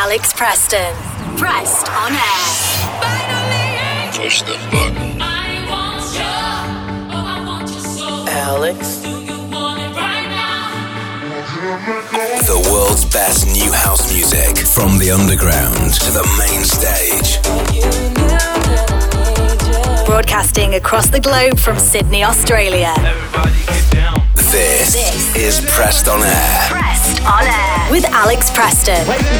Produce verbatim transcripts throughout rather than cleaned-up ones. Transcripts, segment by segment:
Alex Preston. Pressed on air. Push the button. I want you. Oh, I want you so. Alex. Do you want it right now? The world's best new house music, from the underground to the main stage. Broadcasting across the globe from Sydney, Australia. Everybody get down. This, This is Pressed on Air. Pressed on air with Alex Preston.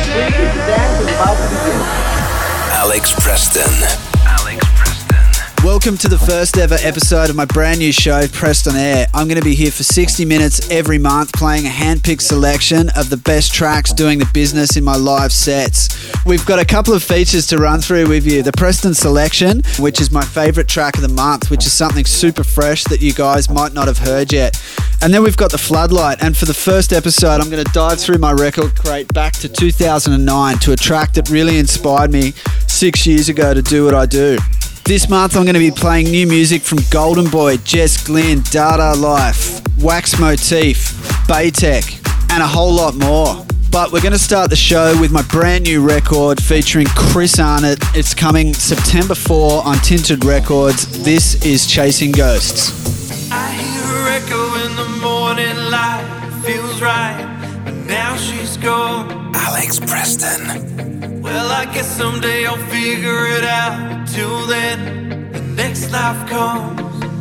Alex Preston. Alex Preston. Welcome to the first ever episode of my brand new show, Pressed on Air. I'm going to be here for sixty minutes every month playing a hand-picked selection of the best tracks doing the business in my live sets. We've got a couple of features to run through with you. The Preston Selection, which is my favourite track of the month, which is something super fresh that you guys might not have heard yet. And then we've got the Floodlight, and for the first episode I'm going to dive through my record crate back to two thousand nine to a track that really inspired me six years ago to do what I do. This month I'm going to be playing new music from Golden Boy, Jess Glynn, Dada Life, Wax Motif, Baytech, and a whole lot more. But we're going to start the show with my brand new record featuring Chris Arnott. It's coming September fourth on Tinted Records. This is Chasing Ghosts. I hear her echo in the morning light. Feels right, but now she's gone. Alex Preston. Well, I guess someday I'll figure it out. Till then, the next life comes.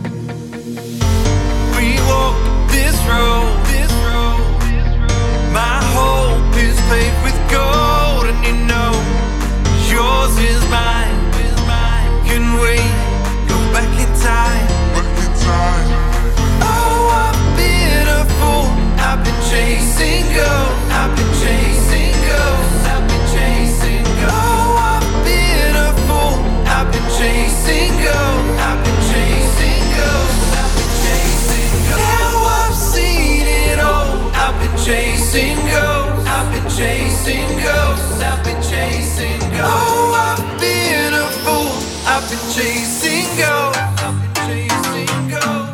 We walk this road, this road. My hope is paved with gold, and you know, yours is mine, is mine. Can wait, go back in time, back in time. Oh, I've been a fool. I've been chasing ghosts. I've been chasing ghosts. I've been chasing ghosts. Oh, I've been a fool. I've been chasing ghosts. I've been chasing ghosts. I've been chasing ghosts. Now I've seen it all. I've been chasing ghosts. I've been chasing ghosts. I've been chasing ghosts. Oh, I've been a fool. I've been chasing ghosts. I've been chasing ghosts.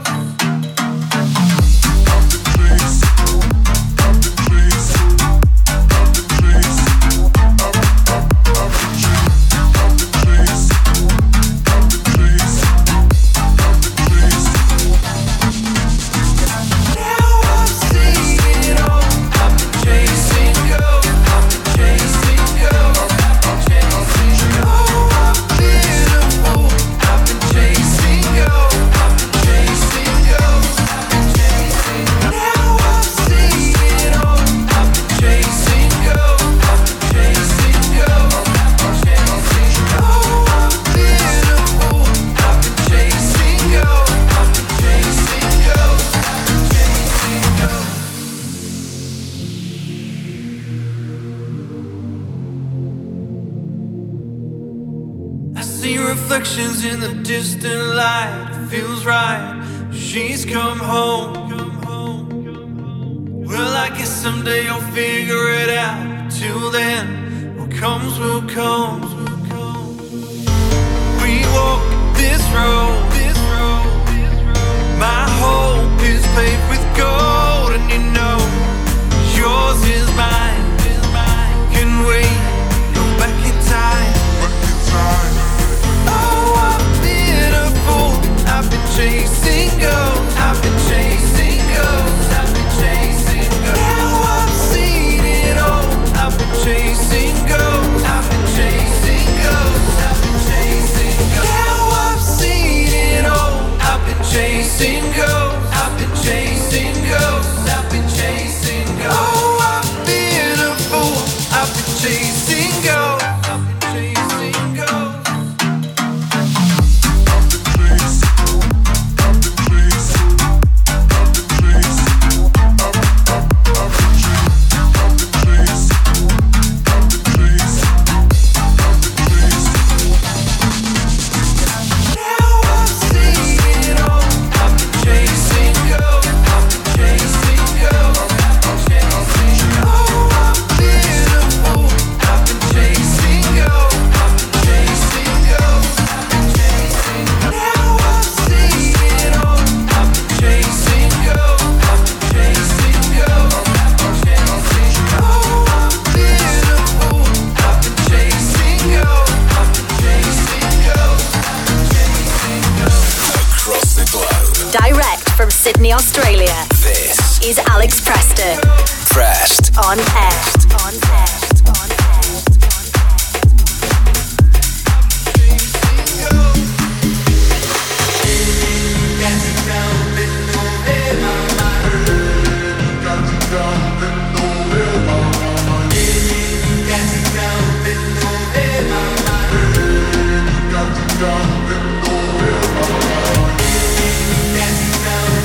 Reflections in the distant light, it feels right. She's come home. Well, I guess someday I'll figure it out. Till then, what comes will come. We walk this road, this road. My hope is paved with gold, and you know, yours is mine. Can wait, go back in time, back in time. I've been chasing ghosts. I've been chasing ghosts. I've been chasing ghosts. Now I've seen it all. I've been chasing ghosts. I've been chasing ghosts. I've been chasing ghosts. Now I've seen it all. I've been chasing ghosts. I've been chasing ghosts. Australia. This is Alex Preston. Pressed on air. On air. On air.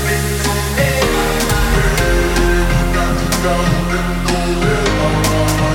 Down,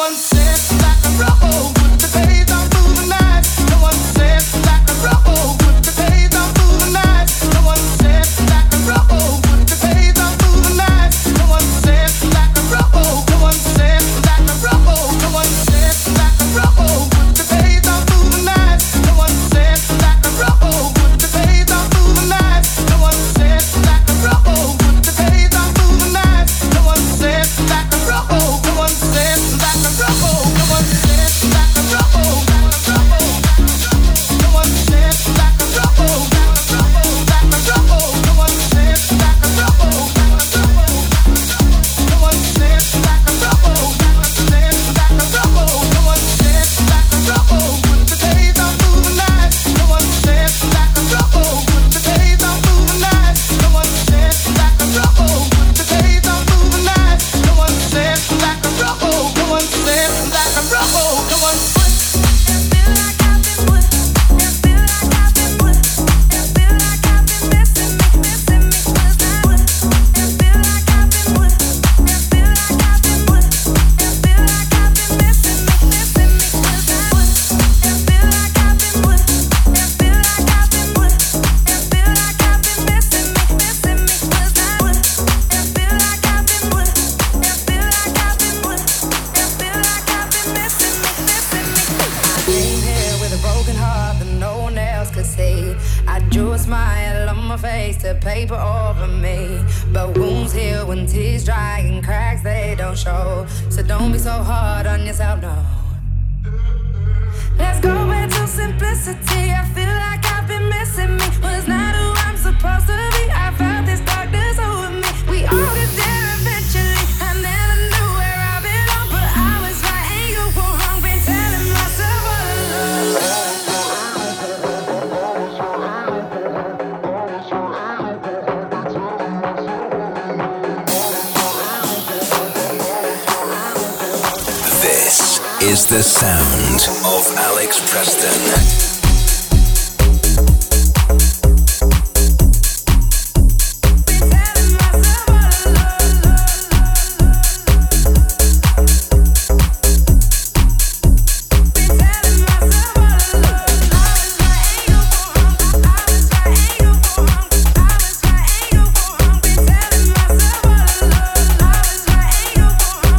Is the sound of Alex Preston.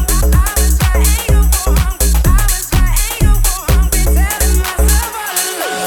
Myself all alone.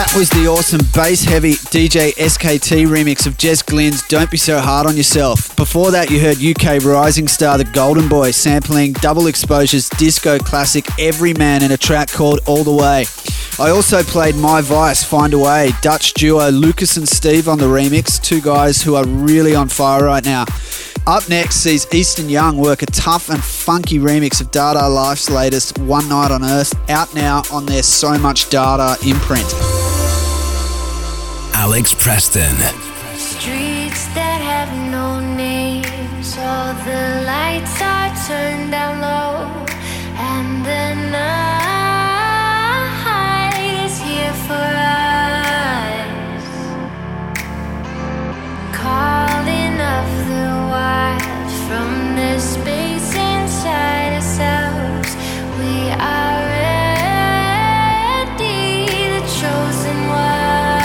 That was the awesome bass-heavy D J S K T remix of Jez Glynn's Don't Be So Hard on Yourself. Before that, you heard U K rising star The Golden Boy sampling Double Exposure's disco classic Every Man in a track called All The Way. I also played My Vice, Find A Way, Dutch duo Lucas and Steve on the remix, two guys who are really on fire right now. Up next sees Easton Young work a tough and funky remix of Dada Life's latest One Night on Earth, out now on their So Much Dada imprint. Alex Preston. Streets that have no names, all the lights are turned down low, and the night is here for us, calling up the wild from the space inside ourselves. We are ready, the chosen ones.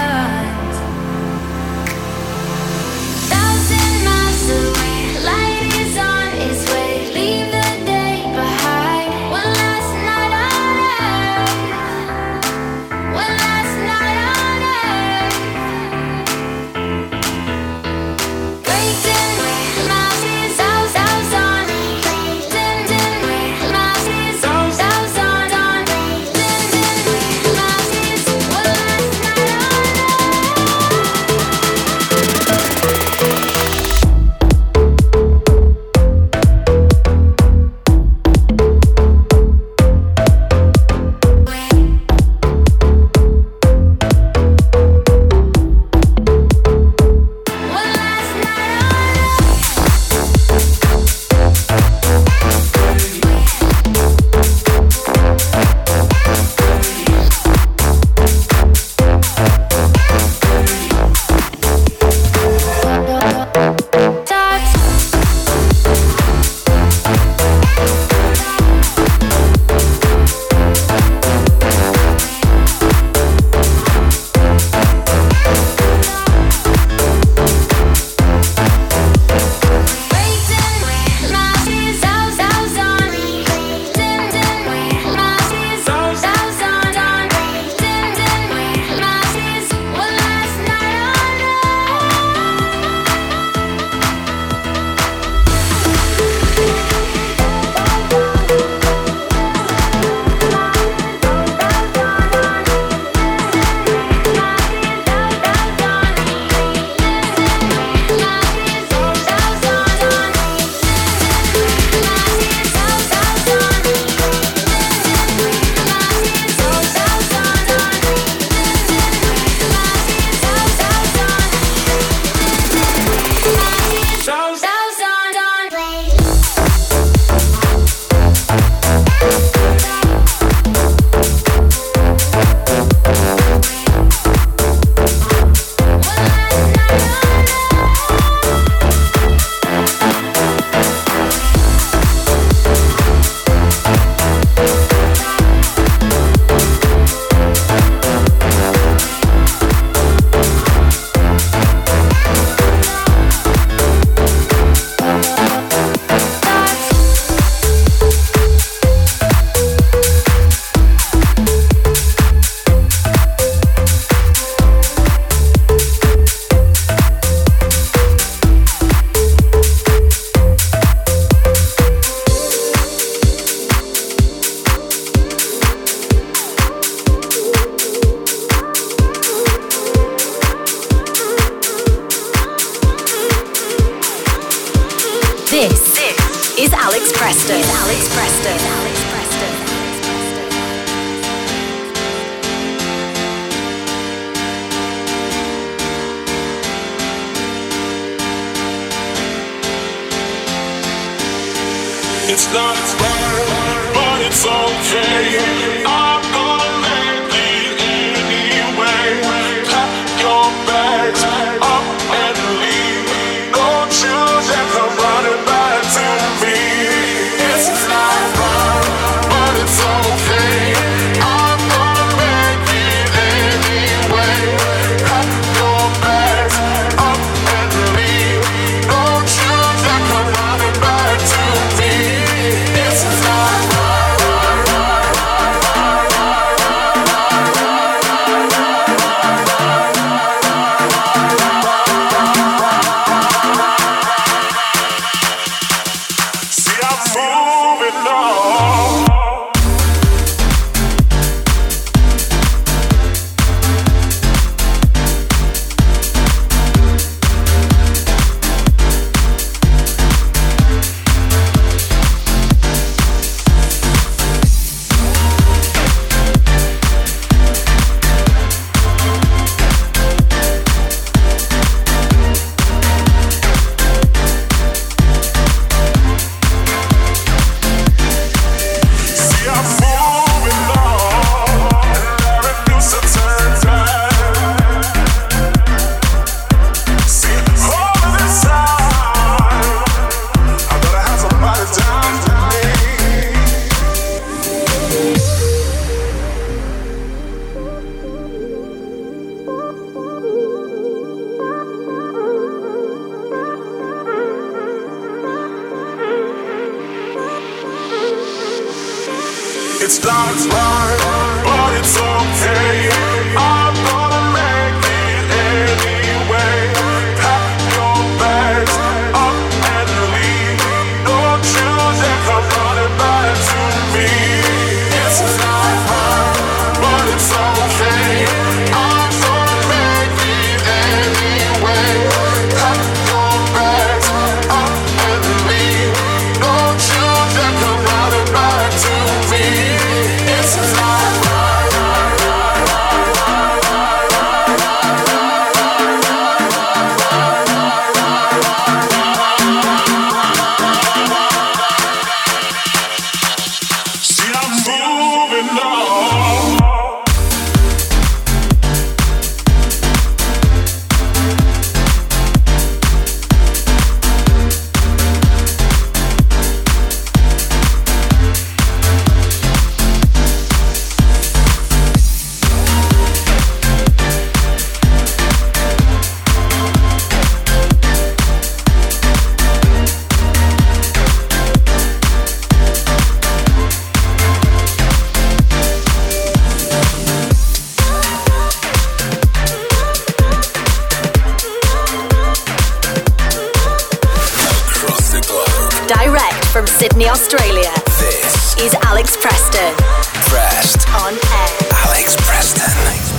It's not right, but it's okay. I'm gonna make it anyway. Pack your bags up and leave. Don't you dare come running back to me. It's not right, but it's okay. I'm gonna make it anyway. Pack your bags up and leave. Don't you dare come running back to me. It's not right, right, right, right. It's not right, but it's okay. I'm gonna make it anyway. Pack your bags up and leave. Don't you dare come running back to me. It's not right, but it's okay. I'm gonna make it anyway. Pack your bags up and leave. Don't you dare come running back to me. It's not right. See, I'm moving on. Across the globe, Direct from Sydney, Australia, this is Alex Preston Pressed. on air. Alex Preston.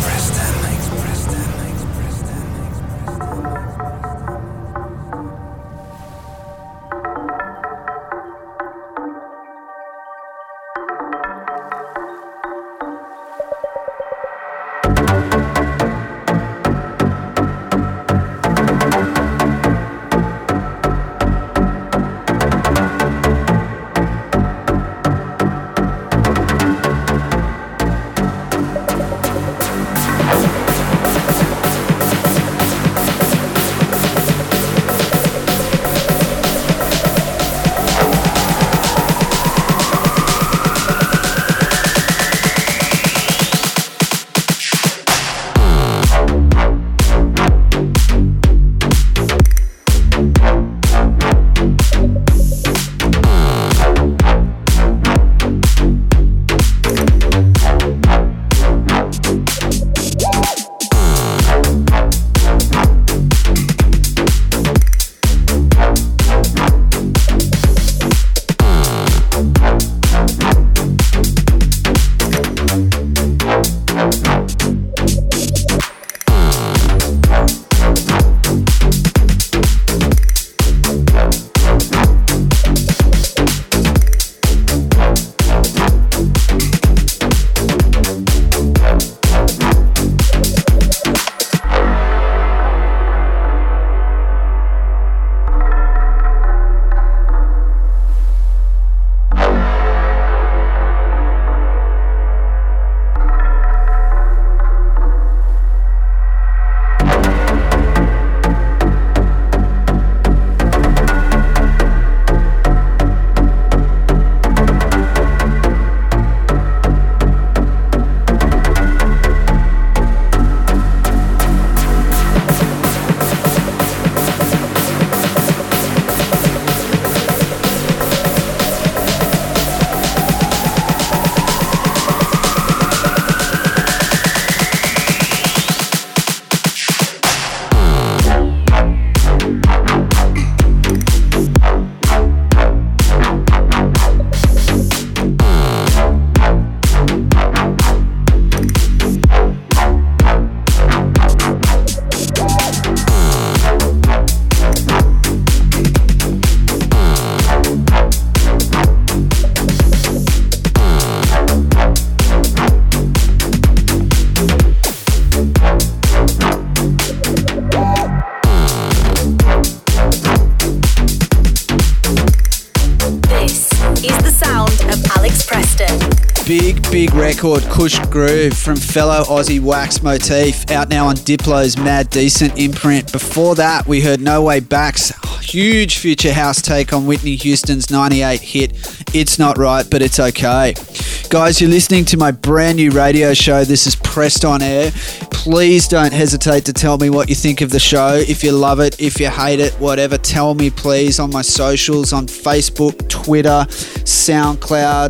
Big, big record, Kush Groove from fellow Aussie Wax Motif, out now on Diplo's Mad Decent imprint. Before that, we heard No Way Back's huge future house take on Whitney Houston's ninety-eight hit, It's Not Right, But It's Okay. Guys, you're listening to my brand new radio show. This is Pressed on Air. Please don't hesitate to tell me what you think of the show. If you love it, if you hate it, whatever, tell me please on my socials, on Facebook, Twitter, SoundCloud,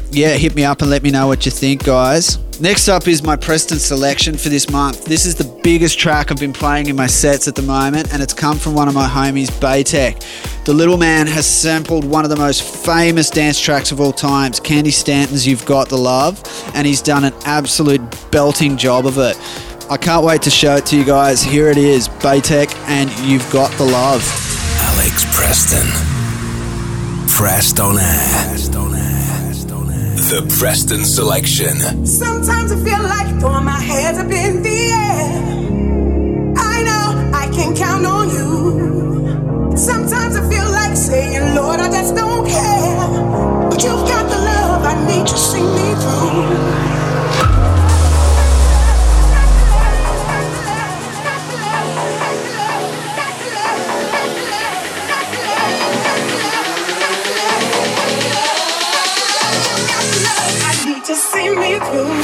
yeah, hit me up and let me know what you think, guys. Next up is my Preston selection for this month. This is the biggest track I've been playing in my sets at the moment, and it's come from one of my homies, Baytech. The little man has sampled one of the most famous dance tracks of all times, Candy Stanton's You've Got the Love, and he's done an absolute belting job of it. I can't wait to show it to you guys. Here it is, Baytech and You've Got the Love. Alex Preston. Pressed on air. The Preston selection. Sometimes I feel like throwing my hands up in the air. I know I can count on you. Sometimes I feel like saying, Lord, I just don't care. But you've got the love I need to see me through. To see me through.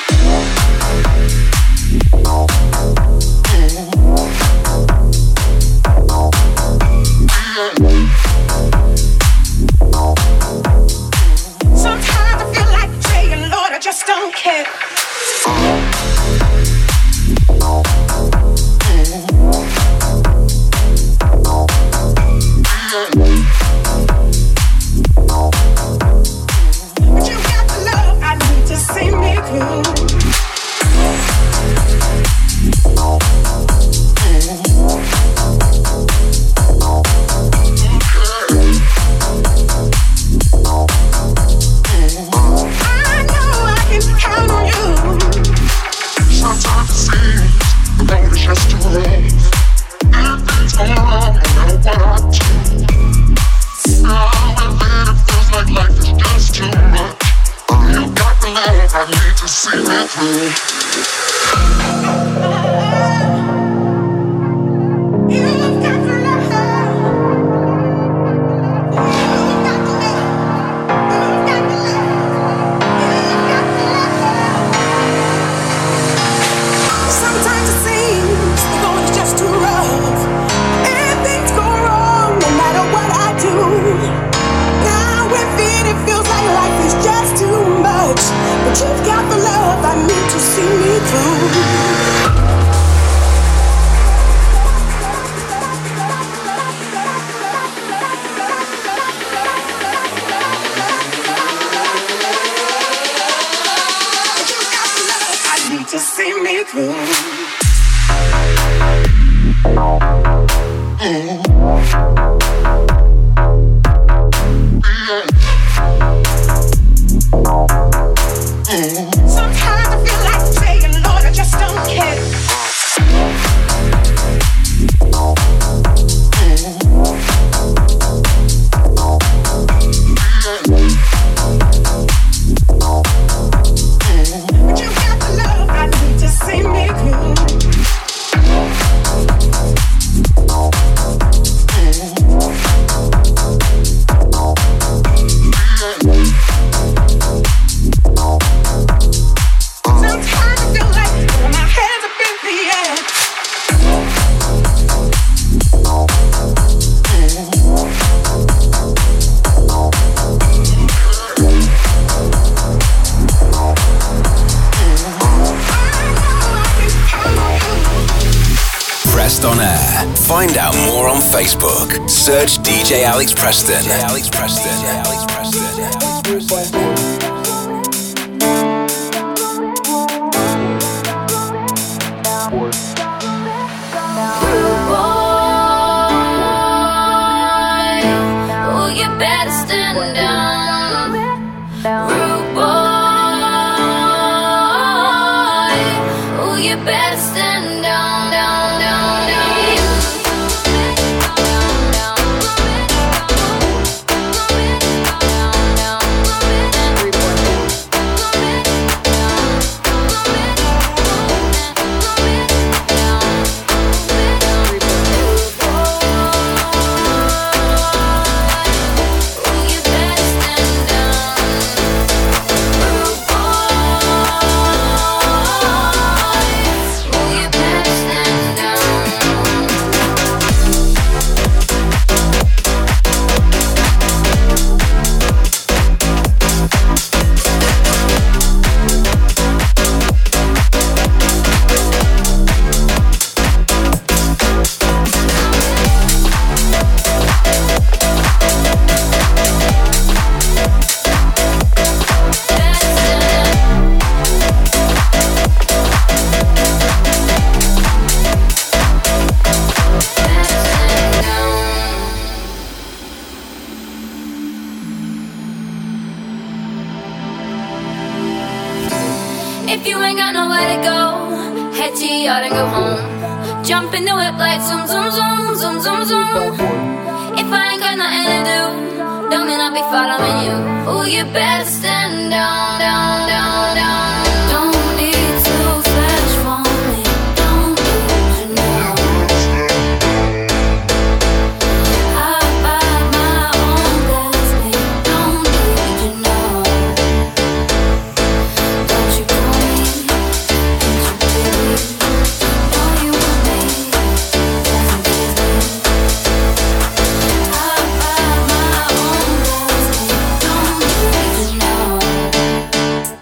Sometimes I feel like saying, Lord, I just don't care. On air. Find out more on Facebook. Search D J Alex Preston. D J Alex Preston. D J Alex Preston. Alex Preston. Every head to your yard and go home. Jump in the whip like zoom, zoom, zoom, zoom, zoom, zoom. If I ain't got nothing to do, don't mean I'll be following you. Oh, you better stand down, down, down, down. Don't need to flash for me. Don't need to know. I buy my own destiny. Don't need to know. Don't you call me? Don't you baby? Know you want me? Doesn't kiss me. I buy my own destiny. Don't need to know.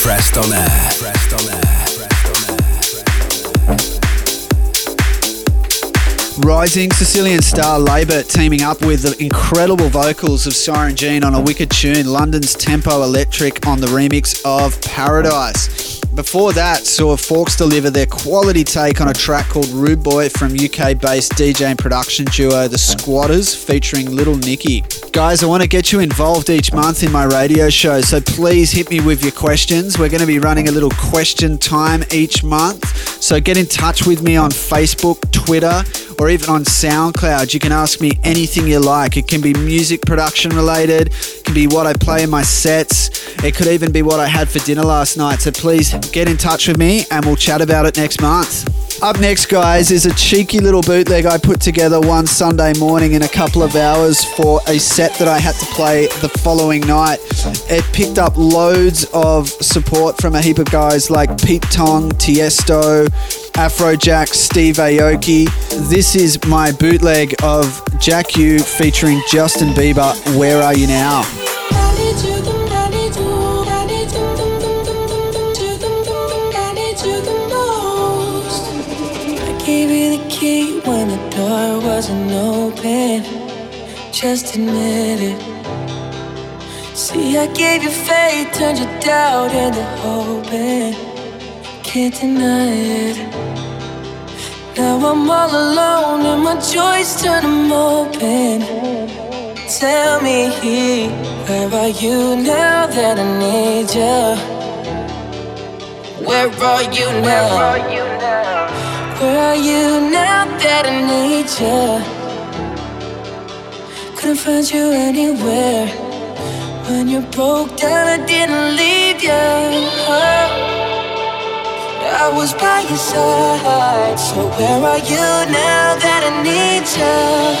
Pressed on air. Pressed on air. Rising Sicilian star Labor teaming up with the incredible vocals of Siren Jean on a wicked tune, London's Tempo Electric on the remix of Paradise. Before that, saw Forks deliver their quality take on a track called Rude Boy from U K-based D J and production duo The Squatters featuring Little Nicky. Guys, I want to get you involved each month in my radio show, so please hit me with your questions. We're going to be running a little question time each month, so get in touch with me on Facebook, Twitter, or even on SoundCloud. You can ask me anything you like. It can be music production related, it can be what I play in my sets, it could even be what I had for dinner last night. So please get in touch with me and we'll chat about it next month. Up next, guys, is a cheeky little bootleg I put together one Sunday morning in a couple of hours for a set that I had to play the following night. It picked up loads of support from a heap of guys like Pete Tong, Tiesto, Afrojack, Steve Aoki. This is my bootleg of Jack U featuring Justin Bieber, Where Are You Now? When the door wasn't open, just admit it. See, I gave you faith, turned your doubt into hoping. Can't deny it. Now I'm all alone and my joys turn them open. Tell me, where are you now that I need you? Where are you now? Where are you now? Where are you now that I need you? Couldn't find you anywhere. When you broke down, I didn't leave you. I was by your side. So where are you now that I need you?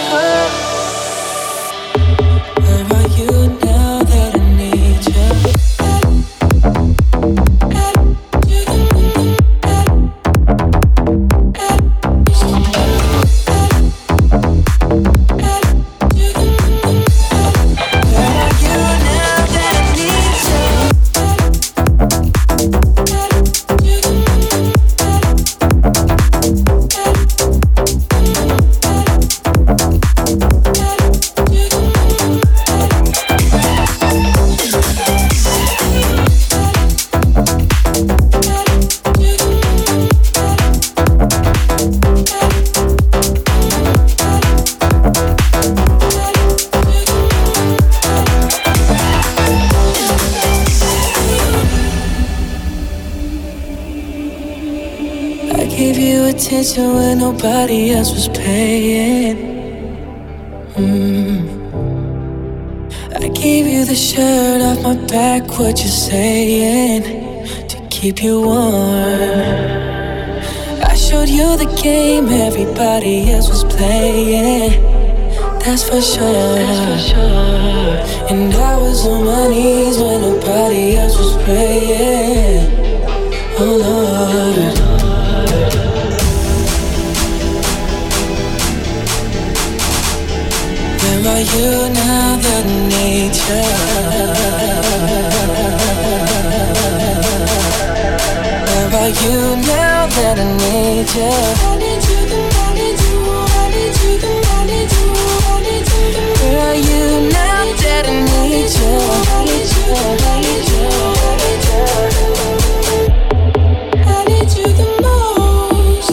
Where are you now that I need you? Attention when nobody else was paying. mm. I gave you the shirt off my back, what you saying, to keep you warm. I showed you the game everybody else was playing. That's for sure, That's for sure. And I was on my knees when nobody else was praying. Oh Lord, where are you now that I need you? Where are you now that I need you? I need you, I need you, I need you, I need you, I need you. Where are you now that I need you? I need you, I need you, I need you. I need you the most.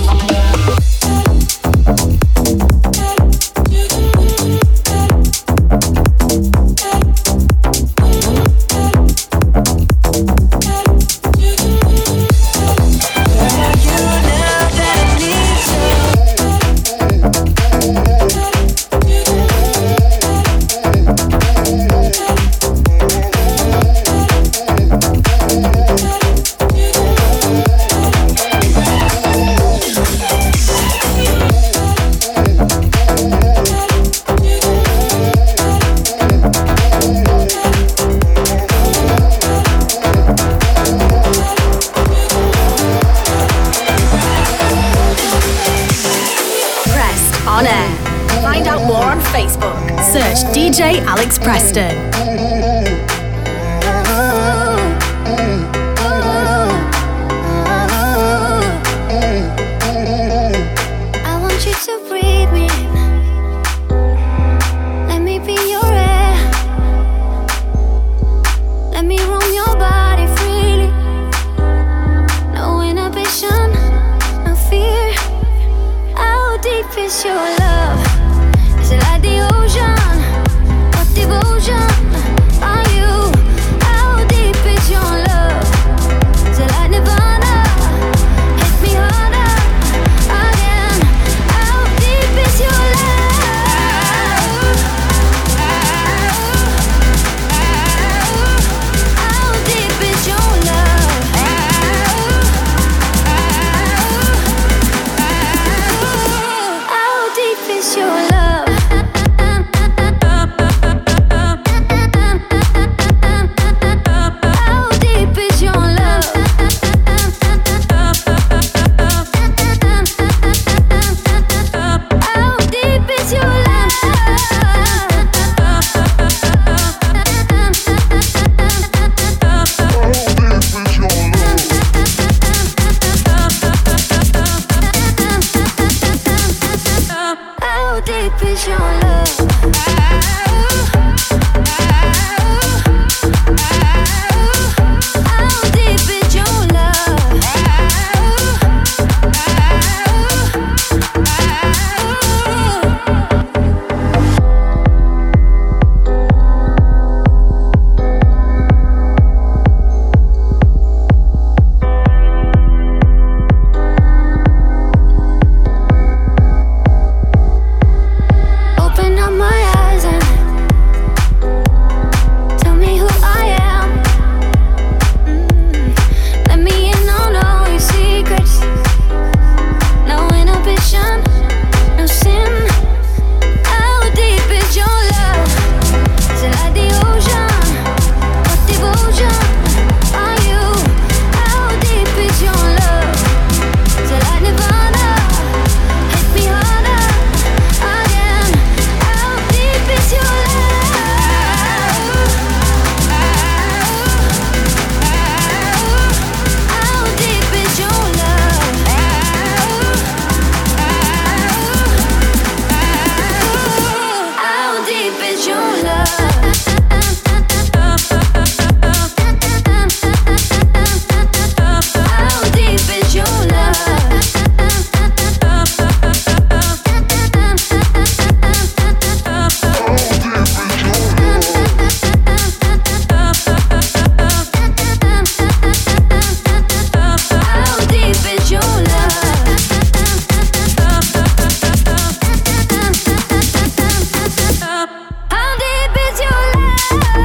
D J Alex Preston. deep is your love? How deep is your love? Open up my eyes and tell me who I am. Mm. Let me in on all your secrets. No inhibition, no sin. How deep is your love? Is it like the ocean? What devotion are you? How deep is your love? Is it like Nirvana? Hit me harder again. How deep is your love? How deep is your love? How deep is your love? How deep is your love? How deep is your love? How deep is your love?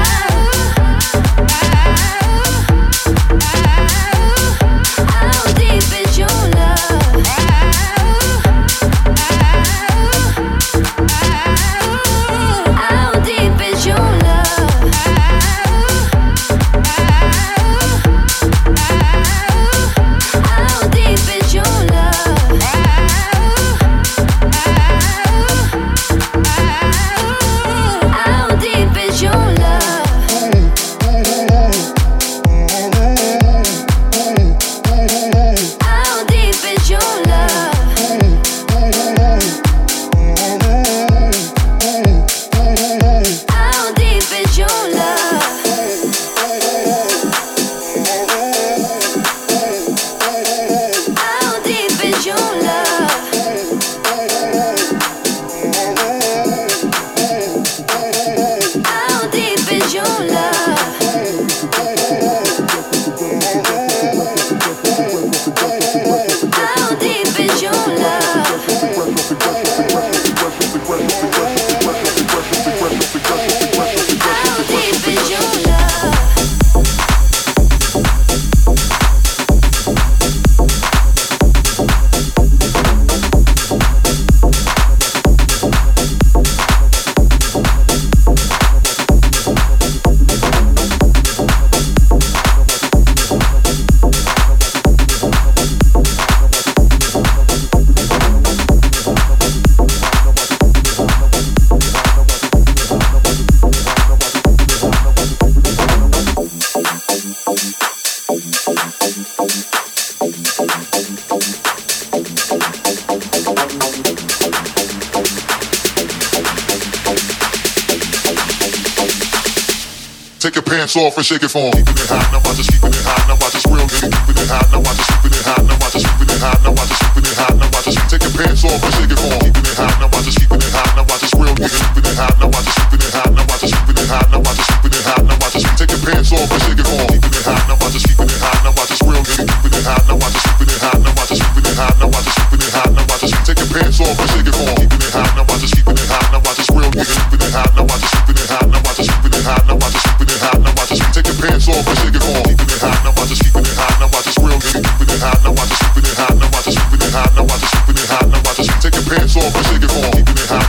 How deep is your love? How deep is your love? How deep is your love? How deep is your love? How deep is your love? How deep is your love? How deep is your love? How deep is your love? How deep is your love? How deep is your love? Take your pants off and shake it for 'em. Keeping it hot, now watch us keeping it hot, now watch us real nigga. Keeping it hot, now watch us keeping it hot, now watch us keeping it hot, now watch us keeping it hot, now watch us. Take your pants off and shake it for 'em. Keeping it hot, now watch us keeping it hot, now watch us real nigga. Keeping it hot, now watch us keeping it hot, now watch us keeping it hot, now watch us keeping it hot, now watch us. Take your pants off and shake it for 'em. Keeping it hot, now watch us keeping it hot, now watch us real nigga. Keeping it hot, now watch us keeping it hot, now watch us keeping it hot, now watch us keeping it hot, now watch us. Take your pants off and shake it for 'em. Keeping it hot, now watch us keeping it hot, now watch us real nigga. Keeping it hot, now watch us keeping it hot, now watch us keeping it hot, now watch us keeping it hot, now watch us. Take your pants off and shake it for 'em. Keeping it hot, now watch us keeping it hot, now watch us real nigga. Keeping it hot, now watch us keeping it hot, now watch us keeping it hot, now watch us keeping it hot, now watch us. Take your pants off and shake it for 'em. Keeping it hot.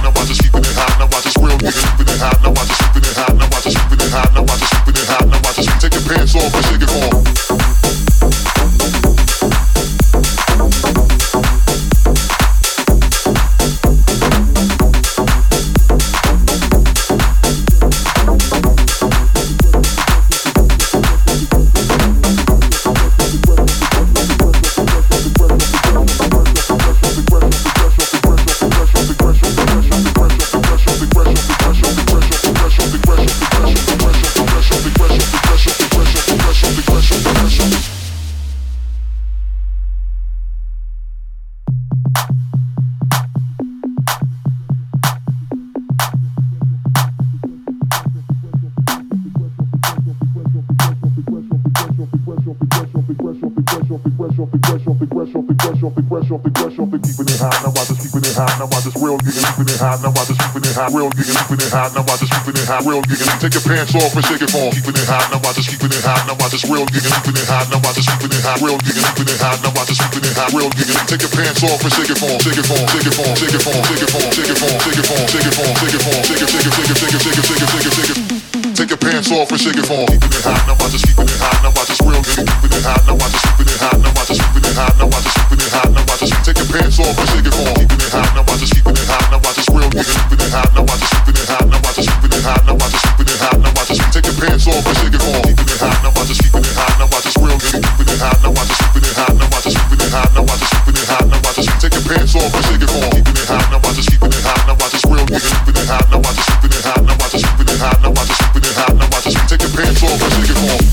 Take your pants off and shake it for 'em. Keeping it hot, now watch us keeping it hot, now watch us real giggin'. Keeping it hot, now watch us keeping it hot, real giggin'. Keeping it hot, now watch us keeping it hot, real giggin'. Take your pants off and shake it for 'em. Shake it for 'em, shake it for 'em, shake it for 'em, shake it for 'em, shake it for 'em, shake it for 'em, shake it for 'em, shake it for 'em, shake it, shake it, shake it, shake it, shake it, shake it, shake it, shake it. Take your pants off and shake it for 'em. Keeping it hot, now watch us keeping it hot, now watch us real giggin'. Keeping it hot, now watch us keeping it hot, now watch us keeping it hot, now watch us keeping it hot, now watch us. Take your pants off and shake it for 'em. Keeping it hot, now watch us keeping it hot, now watch us real giggin'. Keeping it hot, now watch us keeping it hot, now watch us keeping it hot, now watch us keeping it hot, now watch us. Take your pants off and shake it for 'em. Keeping it hot, now watch us keeping it hot, now watch us real giggin'. Keeping it hot, now watch us keeping it hot, now watch us keeping it hot, now watch us keeping it hot, now watch us. Take your pants off and shake it for 'em. Keeping it hot, now watch us keeping it hot, now watch us real giggin'. Keeping it hot, now watch us keeping it hot, now watch us keeping it hot, now watch us keeping it hot, now watch us. Take your pants off and shake it for 'em.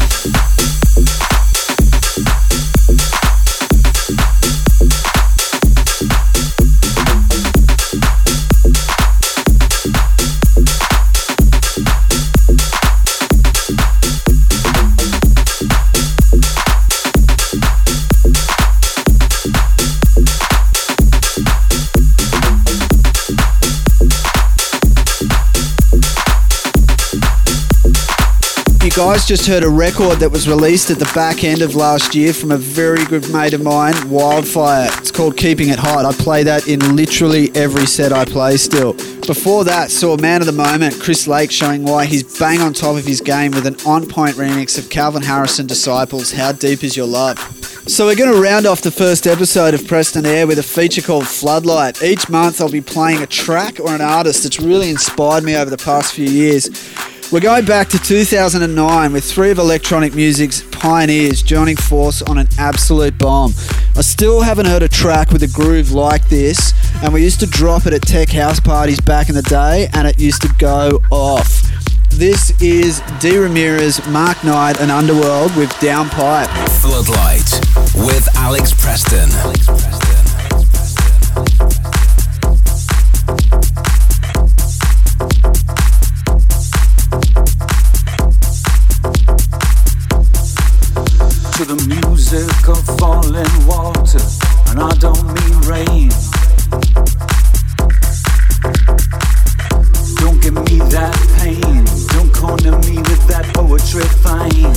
You guys just heard a record that was released at the back end of last year from a very good mate of mine, Wildfire. It's called Keeping It Hot. I play that in literally every set I play still. Before that, saw Man of the Moment, Chris Lake, showing why he's bang on top of his game with an on-point remix of Calvin Harris and Disciples, How Deep Is Your Love? So we're going to round off the first episode of Preston Air with a feature called Floodlight. Each month I'll be playing a track or an artist that's really inspired me over the past few years. We're going back to two thousand nine with three of electronic music's pioneers joining force on an absolute bomb. I still haven't heard a track with a groove like this, and we used to drop it at tech house parties back in the day, and it used to go off. This is D. Ramirez, Mark Knight and Underworld with Downpipe. Floodlight with Alex Preston. Alex Preston. To the music of falling water, and I don't mean rain. Don't give me that pain, don't corner me with that poetry fine.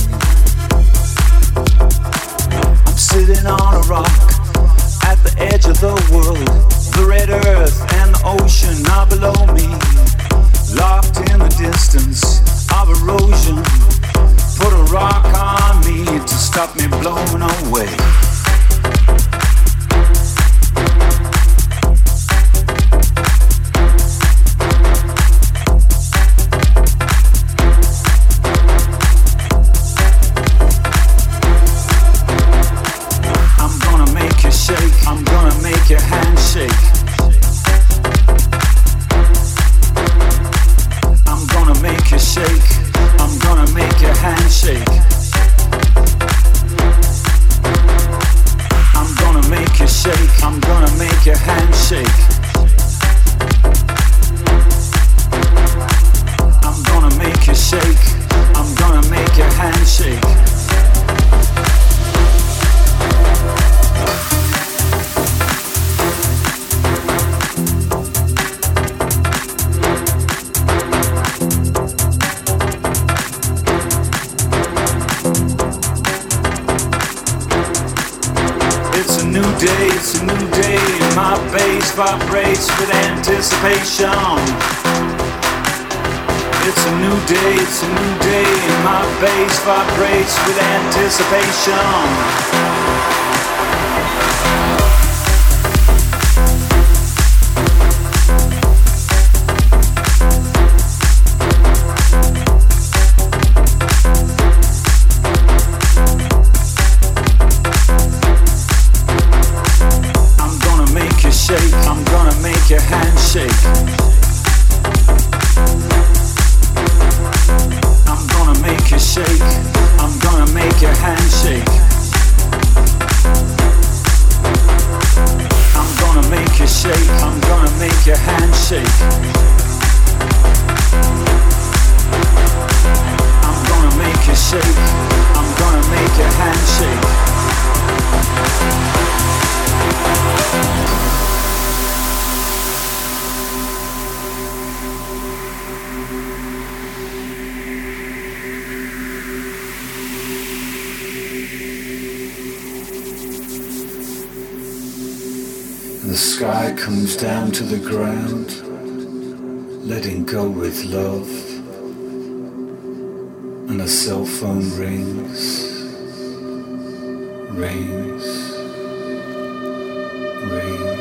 I'm sitting on a rock at the edge of the world. The red earth and the ocean are below me, locked in the distance of erosion. Put a rock on me to stop me blowing away. I'm gonna make you shake, I'm gonna make your hand shake. I'm gonna make you shake, I'm gonna make your hand shake. I'm gonna make you shake, I'm gonna make your hand shake. I'm gonna make you shake, I'm gonna make your hand shake. It's a new day, it's a new day, and my bass vibrates with anticipation. It's a new day, it's a new day, and my bass vibrates with anticipation. I'm gonna make your hand shake. I'm gonna make you shake. I'm gonna make your hand shake. sky comes down to the ground, letting go with love, and a cell phone rings, rings, rings.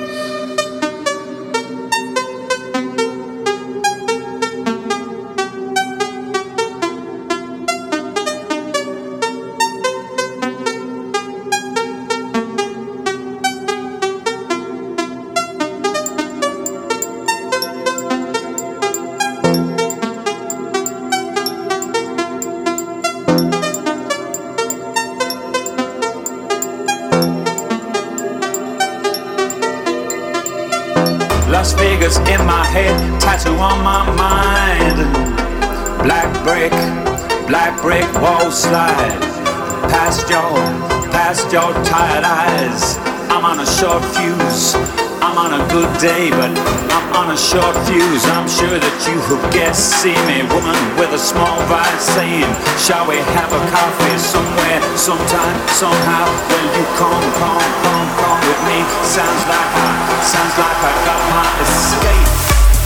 Las Vegas in my head, tattoo on my mind. Black brick, black brick wall slide. Past your, past your tired eyes. I'm on a short fuse. I'm on a good day, but I'm on a short fuse. I'm sure that you who guess see me, woman with a small vice, saying, shall we have a coffee somewhere, sometime, somehow? Well, you come, come, come, come with me. Sounds like I, sounds like I got my escape.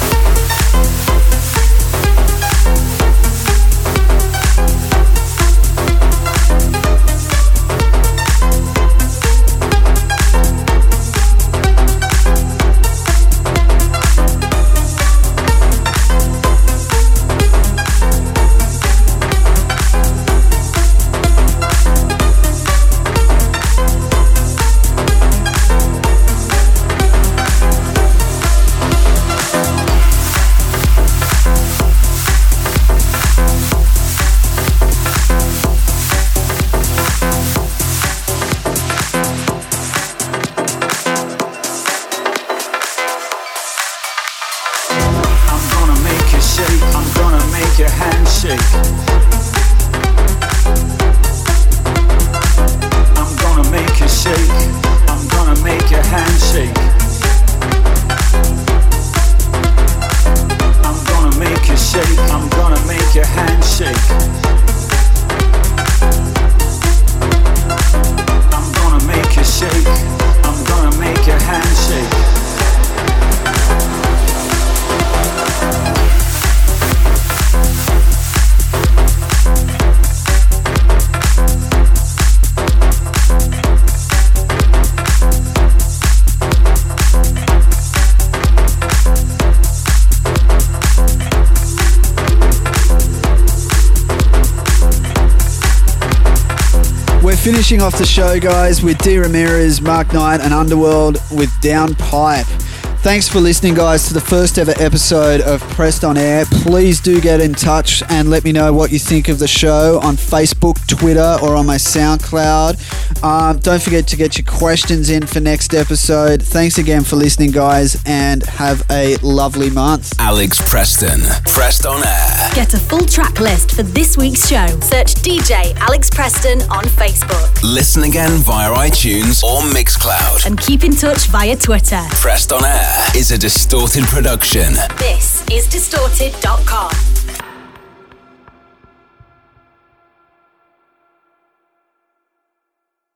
Finishing off the show, guys, with D. Ramirez, Mark Knight, and Underworld with Downpipe. Thanks for listening, guys, to the first ever episode of Pressed On Air. Please do get in touch and let me know what you think of the show on Facebook, Twitter, or on my SoundCloud. Um, don't forget to get your questions in for next episode. Thanks again for listening, guys, and have a lovely month. Alex Preston, Pressed On Air. Get a full track list for this week's show. Search D J Alex Preston on Facebook. Listen again via iTunes or Mixcloud. And keep in touch via Twitter. Pressed On Air is a Distorted production. This is distorted dot com.